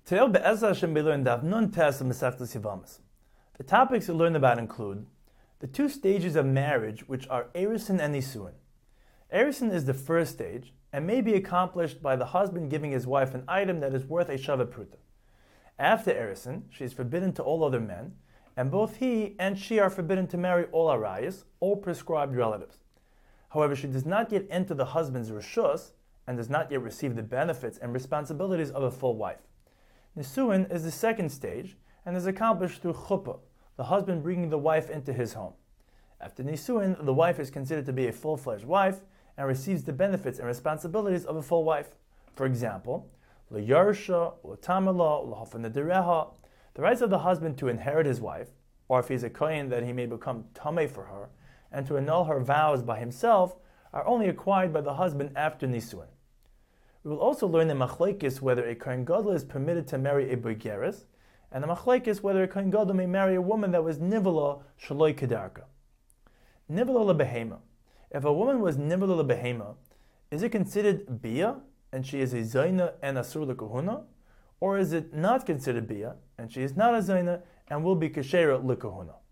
Today, Be'ezras Hashem, we learn Daf Nun Tes of Masechtas Yevamos. The topics we learn about include the two stages of marriage, which are Erusin and Nisuin. Erusin is the first stage and may be accomplished by the husband giving his wife an item that is worth a Shava Pruta. After Erusin, she is forbidden to all other men, and both he and she are forbidden to marry all arayas, all prescribed relatives. However, she does not yet enter the husband's reshus and does not yet receive the benefits and responsibilities of a full wife. Nisuin is the second stage and is accomplished through chuppah, the husband bringing the wife into his home. After Nisuin, the wife is considered to be a full-fledged wife and receives the benefits and responsibilities of a full wife. For example, l'yarsha, l'tamala, l'hafanadereha, the rights of the husband to inherit his wife, or if he is a kohen that he may become tameh for her, and to annul her vows by himself, are only acquired by the husband after Nisuin. We will also learn the machlekes whether a kohen gadol is permitted to marry a bogeres, and the machlekes whether a kohen gadol may marry a woman that was nivala shaloi kedarka. Nivala lebehema. If a woman was nivala lebehema, is it considered bia and she is a zayna and asur lekahuna, or is it not considered bia and she is not a zayna and will be kashera lekahuna?